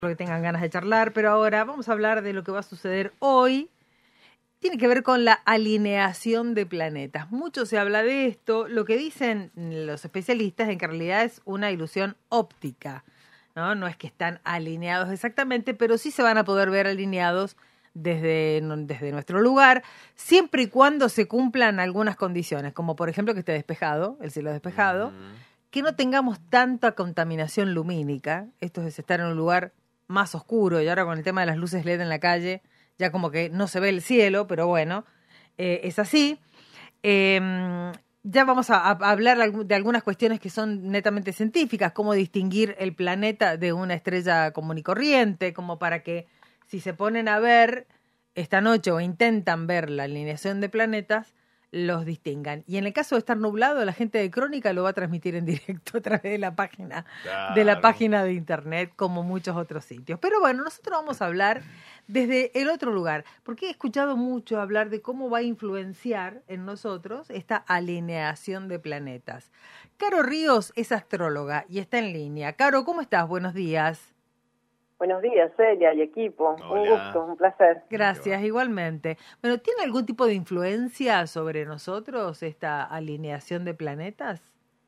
que tengan ganas de charlar, pero ahora vamos a hablar de lo que va a suceder hoy. Tiene que ver con la alineación de planetas. Mucho se habla de esto. Lo que dicen los especialistas es que en realidad es una ilusión óptica, ¿no? No es que están alineados exactamente, pero sí se van a poder ver alineados desde nuestro lugar, siempre y cuando se cumplan algunas condiciones, como por ejemplo que esté despejado, el cielo despejado, que no tengamos tanta contaminación lumínica. Esto es estar en un lugar más oscuro, y ahora con el tema de las luces LED en la calle, ya como que no se ve el cielo, pero bueno, es así. Ya vamos a hablar de algunas cuestiones que son netamente científicas, cómo distinguir el planeta de una estrella común y corriente, como para que si se ponen a ver esta noche o intentan ver la alineación de planetas, los distingan. Y en el caso de estar nublado, la gente de Crónica lo va a transmitir en directo a través de la página, de internet, como muchos otros sitios. Pero bueno, nosotros vamos a hablar desde el otro lugar, porque he escuchado mucho hablar de cómo va a influenciar en nosotros esta alineación de planetas. Caro Ríos es astróloga y está en línea. Caro, ¿cómo estás? Buenos días. Buenos días, Celia y equipo. Hola. Un gusto, un placer. Gracias, igualmente. Bueno, ¿tiene algún tipo de influencia sobre nosotros esta alineación de planetas?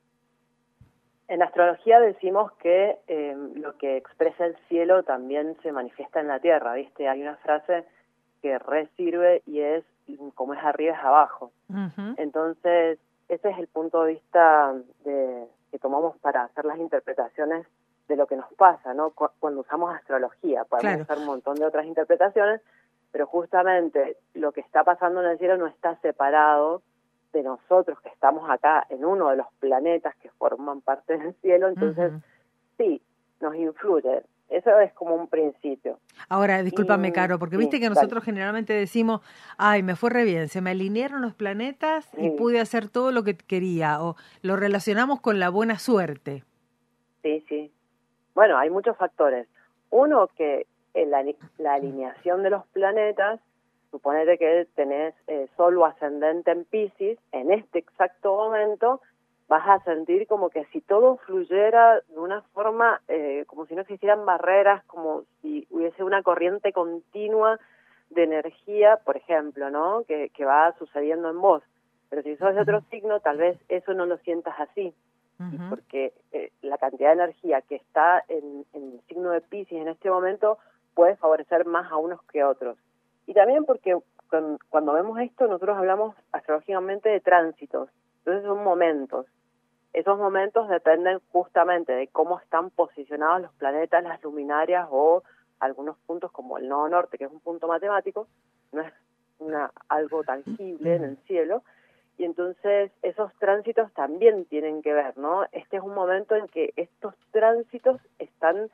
En astrología decimos que lo que expresa el cielo también se manifiesta en la tierra, ¿viste? Hay una frase que sirve y es como es arriba es abajo. Uh-huh. Entonces, ese es el punto de vista que tomamos para hacer las interpretaciones de lo que nos pasa, ¿no? Cuando usamos astrología, podemos usar un montón de otras interpretaciones, pero justamente lo que está pasando en el cielo no está separado de nosotros que estamos acá en uno de los planetas que forman parte del cielo, entonces sí, nos influye. Eso es como un principio. Ahora, discúlpame, Caro, porque viste que nosotros generalmente decimos, ay, me fue re bien, se me alinearon los planetas y pude hacer todo lo que quería, o lo relacionamos con la buena suerte. Sí. Bueno, hay muchos factores. Uno, que la alineación de los planetas, suponete que tenés Sol o ascendente en Piscis, en este exacto momento vas a sentir como que si todo fluyera de una forma, como si no existieran barreras, como si hubiese una corriente continua de energía, por ejemplo, ¿no? Que va sucediendo en vos. Pero si sos de otro signo, tal vez eso no lo sientas así. Porque la cantidad de energía que está en el signo de Piscis en este momento puede favorecer más a unos que a otros. Y también porque cuando vemos esto, nosotros hablamos astrológicamente de tránsitos. Entonces son momentos. Esos momentos dependen justamente de cómo están posicionados los planetas, las luminarias o algunos puntos como el nodo norte, que es un punto matemático, no es algo tangible en el cielo. Y entonces esos tránsitos también tienen que ver, ¿no? Este es un momento en que estos tránsitos están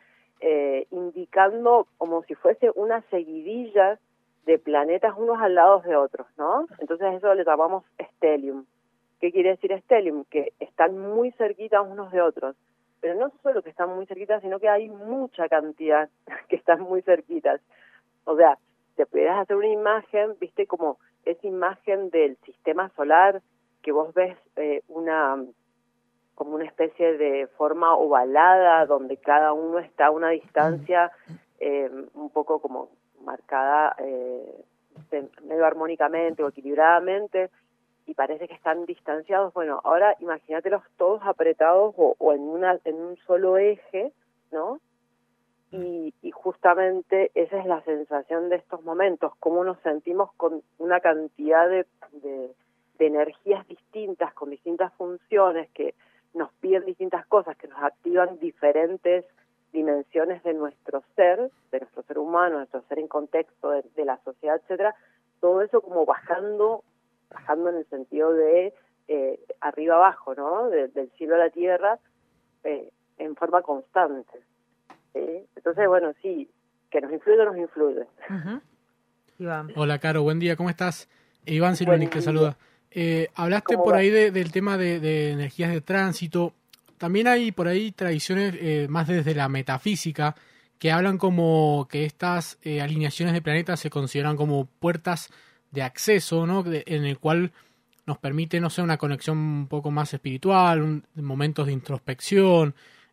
indicando como si fuese una seguidilla de planetas unos al lado de otros, ¿no? Entonces eso le llamamos stellium. ¿Qué quiere decir stellium? Que están muy cerquitas unos de otros. Pero no solo que están muy cerquitas, sino que hay mucha cantidad que están muy cerquitas. O sea, te pudieras hacer una imagen, viste, como esa imagen del sistema solar que vos ves como una especie de forma ovalada donde cada uno está a una distancia un poco como marcada medio armónicamente o equilibradamente y parece que están distanciados. Bueno, ahora imagínatelos todos apretados o en un solo eje, ¿no? Y justamente esa es la sensación de estos momentos, cómo nos sentimos con una cantidad de energías distintas, con distintas funciones, que nos piden distintas cosas, que nos activan diferentes dimensiones de nuestro ser humano, nuestro ser en contexto de la sociedad, etcétera. Todo eso como bajando en el sentido de arriba abajo, ¿no? Del cielo a la tierra, en forma constante. ¿Sí? Entonces, bueno, sí, que nos influye o nos influye. Iván. Hola, Caro, buen día, ¿cómo estás? Iván Silvanic te saluda. Hablaste por ahí del tema de energías de tránsito. También hay por ahí tradiciones más desde la metafísica que hablan como que estas alineaciones de planetas se consideran como puertas de acceso, ¿no? En el cual nos permite, no sé, una conexión un poco más espiritual, momentos de introspección,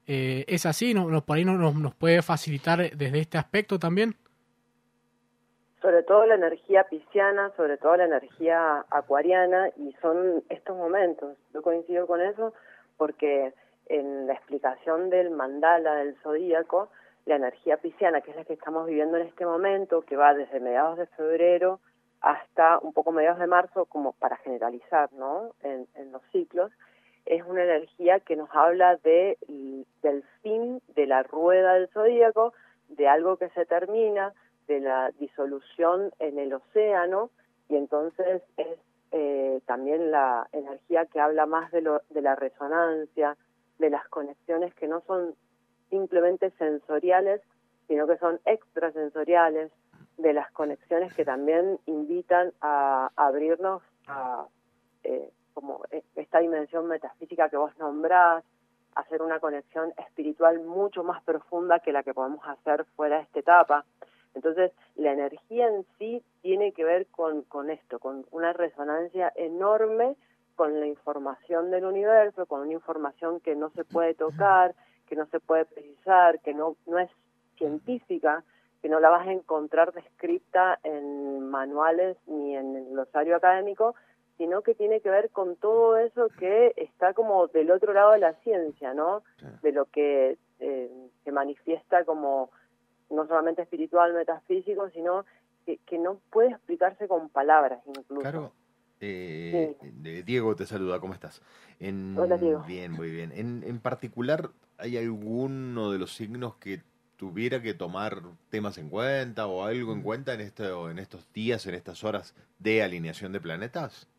¿Es así? ¿Por ahí nos puede facilitar desde este aspecto también? Sobre todo la energía pisciana, sobre todo la energía acuariana, y son estos momentos. Yo coincido con eso porque en la explicación del mandala del zodíaco, la energía pisciana, que es la que estamos viviendo en este momento, que va desde mediados de febrero hasta un poco mediados de marzo, como para generalizar, ¿no? En los ciclos, es una energía que nos habla del fin de la rueda del zodíaco, de algo que se termina, de la disolución en el océano, y entonces es también la energía que habla más de la resonancia, de las conexiones que no son simplemente sensoriales, sino que son extrasensoriales, de las conexiones que también invitan a abrirnos a como esta dimensión metafísica que vos nombrás, hacer una conexión espiritual mucho más profunda que la que podemos hacer fuera de esta etapa. Entonces, la energía en sí tiene que ver con esto, con una resonancia enorme con la información del universo, con una información que no se puede tocar, que no se puede precisar, que no es científica, que no la vas a encontrar descrita en manuales ni en el glosario académico, sino que tiene que ver con todo eso que está como del otro lado de la ciencia, ¿no? De lo que se manifiesta como no solamente espiritual, metafísico, sino que no puede explicarse con palabras incluso. Claro. Sí. Diego te saluda, ¿cómo estás? Hola, Diego. Bien, muy bien. En particular, ¿hay alguno de los signos que tuviera que tomar temas en cuenta o algo en cuenta en estos días, en estas horas de alineación de planetas?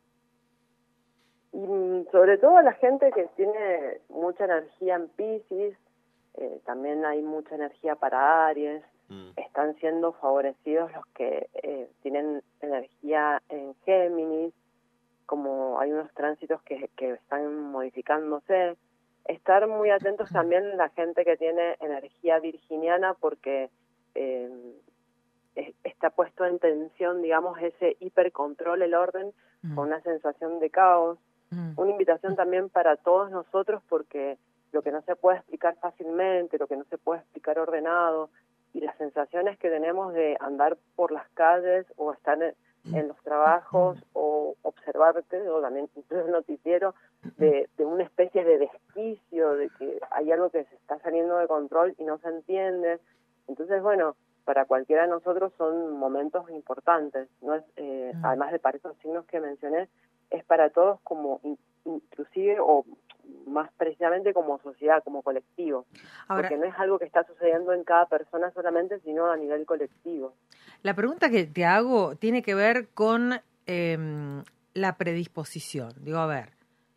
Y sobre todo la gente que tiene mucha energía en Piscis, también hay mucha energía para Aries. Están siendo favorecidos los que tienen energía en Géminis, como hay unos tránsitos que están modificándose. Estar muy atentos también la gente que tiene energía virginiana, porque está puesto en tensión, digamos, ese hipercontrol, el orden, con una sensación de caos. Una invitación también para todos nosotros, porque lo que no se puede explicar fácilmente, lo que no se puede explicar ordenado, y las sensaciones que tenemos de andar por las calles o estar en los trabajos o observarte, o también incluso el noticiero, de una especie de desquicio, de que hay algo que se está saliendo de control y no se entiende. Entonces, bueno, para cualquiera de nosotros son momentos importantes, no es además de para esos signos que mencioné, es para todos como inclusive o más precisamente como sociedad, como colectivo. Ahora, porque no es algo que está sucediendo en cada persona solamente, sino a nivel colectivo. La pregunta que te hago tiene que ver con la predisposición. Digo, a ver,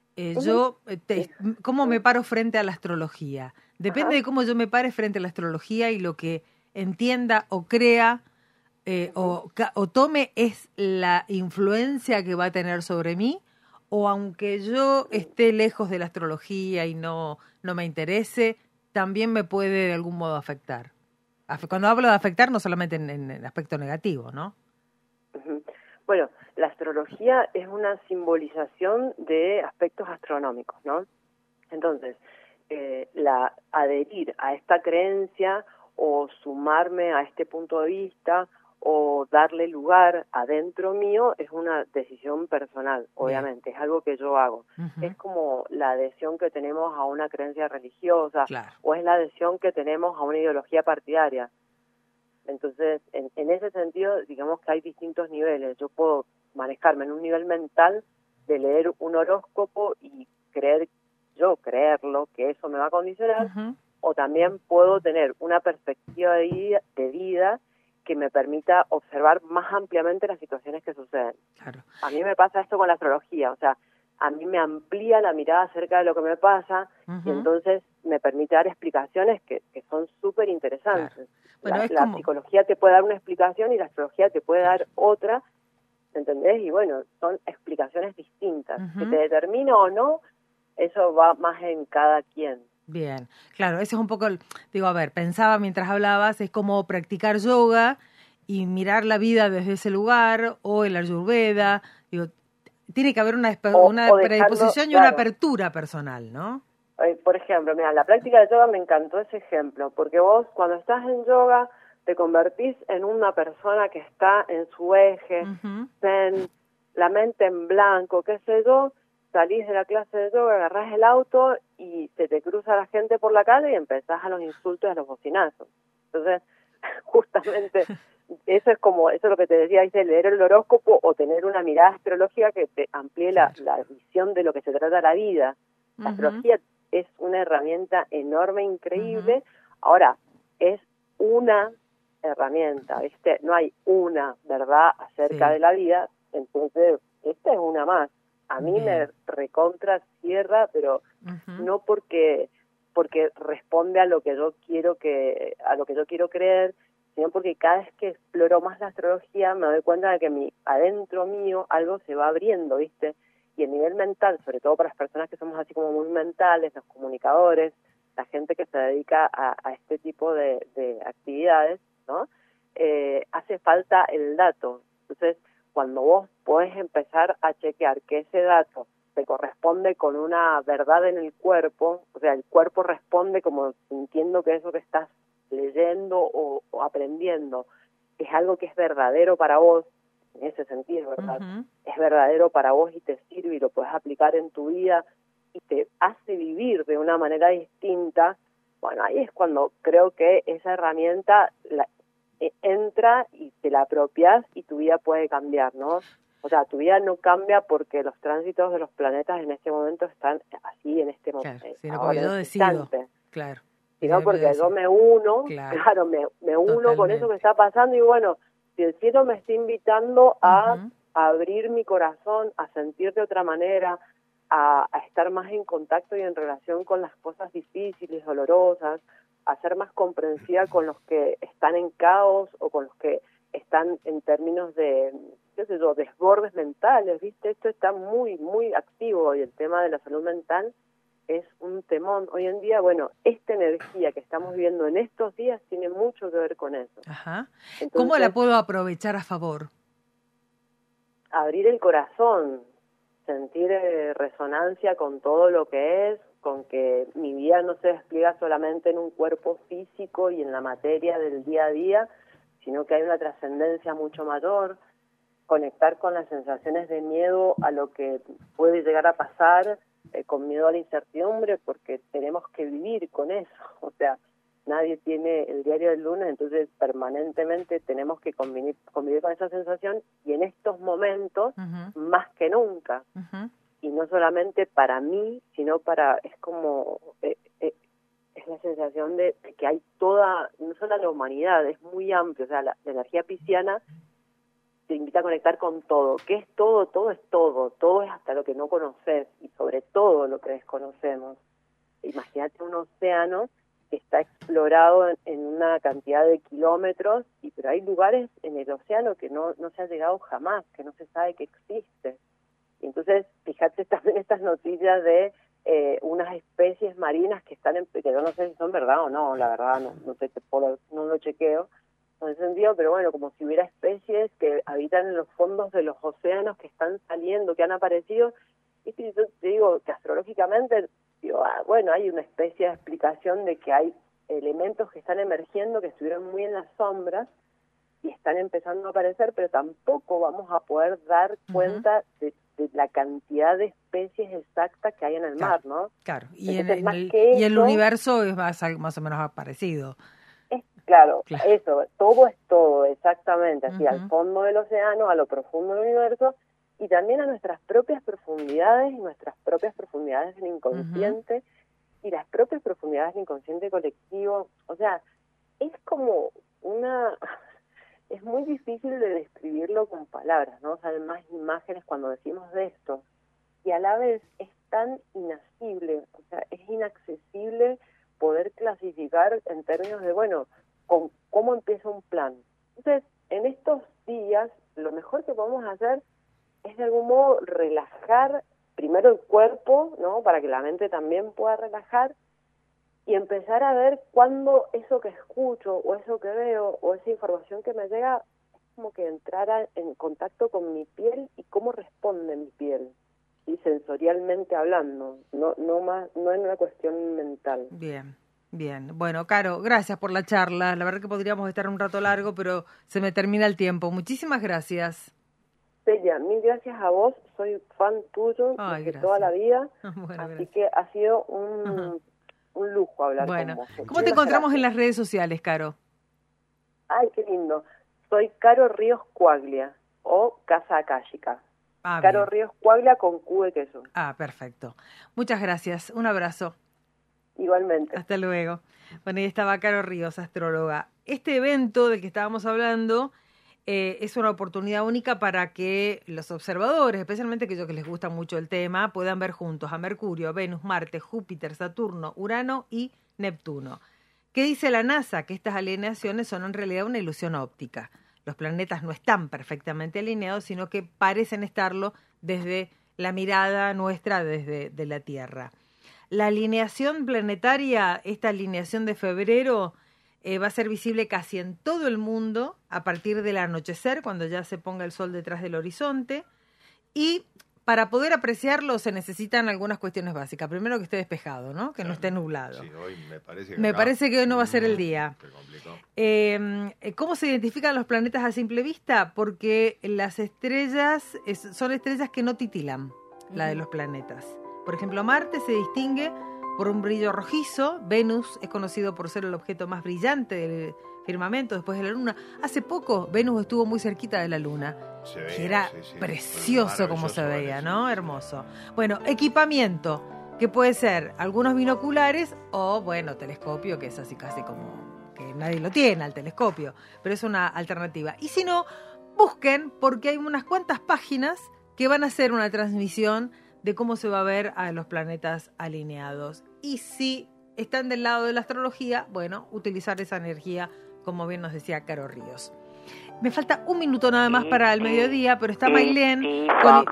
¿cómo me paro frente a la astrología? Depende de cómo yo me pare frente a la astrología y lo que entienda o crea o tome es la influencia que va a tener sobre mí, o aunque yo esté lejos de la astrología y no me interese, también me puede de algún modo afectar. Cuando hablo de afectar, no solamente en el aspecto negativo, ¿no? Bueno, la astrología es una simbolización de aspectos astronómicos, ¿no? Entonces, adherir a esta creencia o sumarme a este punto de vista o darle lugar adentro mío es una decisión personal, obviamente, es algo que yo hago. Es como la adhesión que tenemos a una creencia religiosa, o es la adhesión que tenemos a una ideología partidaria. Entonces, en ese sentido, digamos que hay distintos niveles. Yo puedo manejarme en un nivel mental de leer un horóscopo y creerlo, que eso me va a condicionar, o también puedo tener una perspectiva de vida que me permita observar más ampliamente las situaciones que suceden. Claro. A mí me pasa esto con la astrología, o sea, a mí me amplía la mirada acerca de lo que me pasa y entonces me permite dar explicaciones que son súper interesantes. Claro. Bueno, la psicología te puede dar una explicación y la astrología te puede dar otra, ¿entendés? Y bueno, son explicaciones distintas. Que te determina o no, eso va más en cada quien. Bien, claro, eso es un poco, digo, a ver, pensaba mientras hablabas, es como practicar yoga y mirar la vida desde ese lugar, o el Ayurveda, digo, tiene que haber una predisposición y una apertura personal, ¿no? Por ejemplo, mira, la práctica de yoga me encantó ese ejemplo, porque vos cuando estás en yoga te convertís en una persona que está en su eje, zen, la mente en blanco, qué sé yo, salís de la clase de yoga, agarrás el auto y se te cruza la gente por la calle y empezás a los insultos y a los bocinazos. Entonces, justamente, eso es lo que te decía, dice, leer el horóscopo o tener una mirada astrológica que te amplíe la visión de lo que se trata la vida. La astrología es una herramienta enorme, increíble. Ahora, es una herramienta, ¿viste? No hay una verdad acerca de la vida, entonces esta es una más. A mí me recontra cierra, pero no porque responde a lo que yo quiero creer, sino porque cada vez que exploro más la astrología me doy cuenta de que adentro mío algo se va abriendo, ¿viste? Y el nivel mental, sobre todo para las personas que somos así como muy mentales, los comunicadores, la gente que se dedica a este tipo de actividades, ¿no? Hace falta el dato. Entonces, cuando vos podés empezar a chequear que ese dato te corresponde con una verdad en el cuerpo, o sea, el cuerpo responde como sintiendo que eso que estás leyendo o aprendiendo es algo que es verdadero para vos, en ese sentido, ¿verdad? Es verdadero para vos y te sirve y lo puedes aplicar en tu vida y te hace vivir de una manera distinta. Bueno, ahí es cuando creo que esa herramienta entra y te la apropias y tu vida puede cambiar, ¿no? O sea, tu vida no cambia porque los tránsitos de los planetas en este momento están así, en este momento. Claro, sino porque yo decido. Claro. Sino porque yo me uno, claro, me uno con eso que está pasando y bueno, si el cielo me está invitando a abrir mi corazón, a sentir de otra manera, a estar más en contacto y en relación con las cosas difíciles, dolorosas, a ser más comprensiva con los que están en caos o con los que están en términos de, qué sé yo, desbordes mentales, ¿viste? Esto está muy, muy activo y el tema de la salud mental es un temón. Hoy en día, bueno, esta energía que estamos viviendo en estos días tiene mucho que ver con eso. Entonces, ¿cómo la puedo aprovechar a favor? Abrir el corazón, sentir resonancia con todo lo que es, con que mi vida no se despliega solamente en un cuerpo físico y en la materia del día a día, sino que hay una trascendencia mucho mayor, conectar con las sensaciones de miedo a lo que puede llegar a pasar, con miedo a la incertidumbre, porque tenemos que vivir con eso, o sea, nadie tiene el diario del lunes, entonces permanentemente tenemos que convivir con esa sensación y en estos momentos más que nunca. Y no solamente para mí, sino es como, es la sensación de que hay no solo la humanidad, es muy amplio, o sea, la energía pisciana te invita a conectar con todo. ¿Qué es todo? Todo es todo, todo es hasta lo que no conoces y sobre todo lo que desconocemos. Imagínate un océano que está explorado en una cantidad de kilómetros, pero hay lugares en el océano que no se ha llegado jamás, que no se sabe que existe. Y entonces, fíjate también estas noticias de unas especies marinas que están que yo no sé si son verdad o no, la verdad no lo chequeo en ese sentido, pero bueno, como si hubiera especies que habitan en los fondos de los océanos que están saliendo, que han aparecido, y yo te digo que astrológicamente, bueno, hay una especie de explicación de que hay elementos que están emergiendo, que estuvieron muy en las sombras, y están empezando a aparecer, pero tampoco vamos a poder dar cuenta de la cantidad de especies exactas que hay en el mar, ¿no? Claro, y el universo es más o menos parecido. Claro, eso, todo es todo, exactamente, así al fondo del océano, a lo profundo del universo, y también a nuestras propias profundidades, y nuestras propias profundidades del inconsciente, y las propias profundidades del inconsciente colectivo. O sea, es como es muy difícil de describirlo con palabras, ¿no? O sea, hay más imágenes cuando decimos de esto, y a la vez es tan inaccesible, o sea, es inaccesible poder clasificar en términos de, bueno, cómo empieza un plan. Entonces, en estos días, lo mejor que podemos hacer es de algún modo relajar primero el cuerpo, ¿no? Para que la mente también pueda relajar y empezar a ver cuándo eso que escucho o eso que veo o esa información que me llega es como que entrara en contacto con mi piel y cómo responde mi piel. y sensorialmente hablando, no en una cuestión mental. Bien. Bien, bueno, Caro, gracias por la charla. La verdad que podríamos estar un rato largo, pero se me termina el tiempo. Muchísimas gracias. Celia, mil gracias a vos. Soy fan tuyo desde toda la vida. Bueno, así que ha sido un lujo hablar con vos. ¿Cómo te encontramos en las redes sociales, Caro? Ay, qué lindo. Soy Caro Ríos Cuaglia o Casa Akáshica. Caro bien. Ríos Cuaglia con Q de queso. Perfecto. Muchas gracias. Un abrazo. Igualmente. Hasta luego. Bueno, ahí estaba Caro Ríos, astróloga. Este evento del que estábamos hablando es una oportunidad única para que los observadores, especialmente aquellos que les gusta mucho el tema, puedan ver juntos a Mercurio, Venus, Marte, Júpiter, Saturno, Urano y Neptuno. ¿Qué dice la NASA? Que estas alineaciones son en realidad una ilusión óptica. Los planetas no están perfectamente alineados, sino que parecen estarlo desde la mirada nuestra desde la Tierra. La alineación planetaria, esta alineación de febrero, va a ser visible casi en todo el mundo a partir del anochecer, cuando ya se ponga el sol detrás del horizonte. Y para poder apreciarlo se necesitan algunas cuestiones básicas. Primero, que esté despejado, ¿no? Que no esté nublado. Sí, hoy me parece que hoy no va a ser el día. ¿Cómo se identifican los planetas a simple vista? Porque las estrellas son estrellas que no titilan, la de los planetas. Por ejemplo, Marte se distingue por un brillo rojizo. Venus es conocido por ser el objeto más brillante del firmamento después de la Luna. Hace poco Venus estuvo muy cerquita de la Luna. Que era precioso como se veía, ¿no? Hermoso. Bueno, equipamiento, que puede ser algunos binoculares o, bueno, telescopio, que es así casi como que nadie lo tiene al telescopio, pero es una alternativa. Y si no, busquen, porque hay unas cuantas páginas que van a hacer una transmisión de cómo se va a ver a los planetas alineados. Y si están del lado de la astrología, bueno, utilizar esa energía, como bien nos decía Caro Ríos. Me falta un minuto nada más para el mediodía, pero está Mailén con...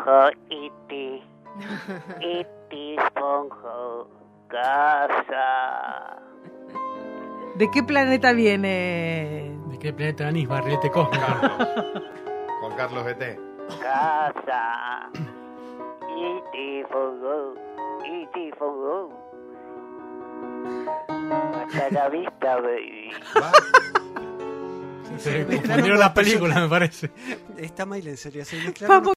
Casa. ¿De qué planeta viene? ¿De qué planeta venís, barrilete cósmico? Con Carlos BT. Casa. E.T. for go. Hasta la vista, baby. Se confundieron las películas, me parece. Está Maile, en serio. Se mezclaron